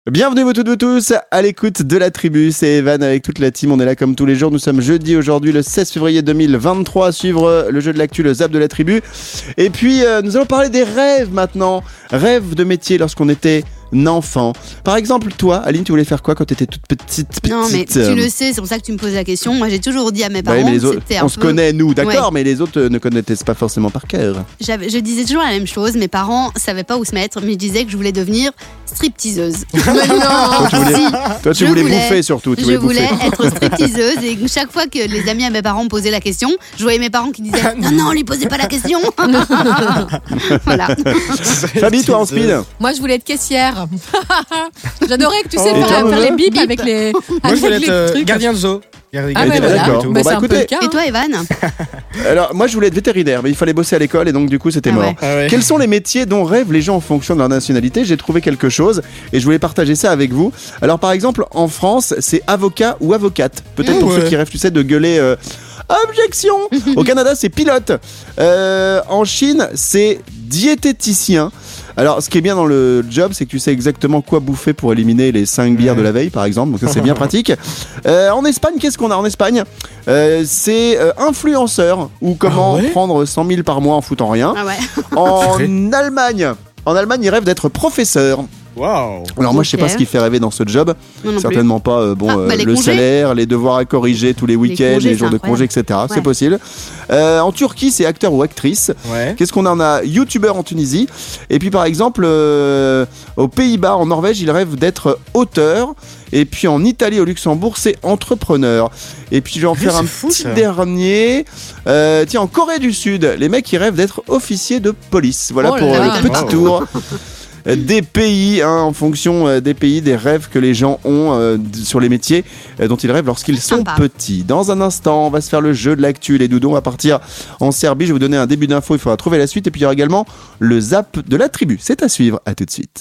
Bienvenue vous toutes vous tous à l'écoute de la tribu, c'est Evan avec toute la team, on est là comme tous les jours, nous sommes jeudi aujourd'hui le 16 février 2023 à suivre le jeu de l'actu, le zap de la tribu. Et puis nous allons parler des rêves maintenant, rêves de métier lorsqu'on était enfant. Par exemple toi Aline, tu voulais faire quoi quand tu étais toute petite? Non mais tu le sais, c'est pour ça que tu me poses la question. Moi j'ai toujours dit à mes parents mais que c'était un on peu... se connaît nous, d'accord, Ouais. mais les autres ne connaissaient pas forcément par cœur. Je disais toujours la même chose, mes parents savaient pas où se mettre, mais je disais que je voulais devenir stripteaseuse. Mais non, Toi tu voulais bouffer surtout, je voulais être stripteaseuse et chaque fois que les amis à mes parents me posaient la question, je voyais mes parents qui disaient non, lui posez pas la question. Voilà. Fabi, toi en speed? Moi, je voulais être caissière. J'adorais que tu sais Et toi, faire les bips Bip. avec les. Moi, je avec voulais les être trucs. gardien de zoo. Ah ouais, D'accord. voilà. Bon, Bah, bah, c'est un peu écoutez. le cas. Et toi Evan? Alors moi je voulais être vétérinaire, mais il fallait bosser à l'école et donc du coup c'était Ah mort. ouais. Ah ouais. Quels sont les métiers dont rêvent les gens en fonction de leur nationalité? J'ai trouvé quelque chose et je voulais partager ça avec vous. Alors par exemple en France c'est avocat ou avocate. Peut-être pour Ouais. ceux qui rêvent tu sais de gueuler objection. Au Canada c'est pilote. En Chine c'est diététicien. Alors, ce qui est bien dans le job, c'est que tu sais exactement quoi bouffer pour éliminer les 5 bières de la veille, par exemple. Donc ça, c'est bien pratique. En Espagne, qu'est-ce qu'on a en Espagne? C'est influenceur ou comment prendre 100 000 par mois en foutant rien. Ah ouais. En Allemagne, ils rêvent d'être professeurs. Waouh. Alors moi, je sais Ok. pas ce qui fait rêver dans ce job. Non, non plus. Certainement pas Les le congés. salaire, les devoirs à corriger tous les week-ends, congés, les jours c'est de congé, etc. C'est Ouais. possible. En Turquie, c'est acteur ou actrice. Ouais. Qu'est-ce qu'on a? On a youtubeur en Tunisie. Et puis par exemple, aux Pays-Bas, en Norvège, ils rêvent d'être auteur. Et puis en Italie, au Luxembourg, c'est entrepreneur. Et puis je vais en faire c'est un fou, petit ça. dernier. Tiens, en Corée du Sud, les mecs, ils rêvent d'être officiers de police. Voilà Oh pour là le là. petit tour des pays, en fonction des pays, des rêves que les gens ont sur les métiers dont ils rêvent lorsqu'ils sont Sympa. petits. Dans un instant, on va se faire le jeu de l'actu. Les doudons, on va partir en Serbie. Je vais vous donner un début d'info, il faudra trouver la suite. Et puis il y aura également le zap de la tribu. C'est à suivre, à tout de suite.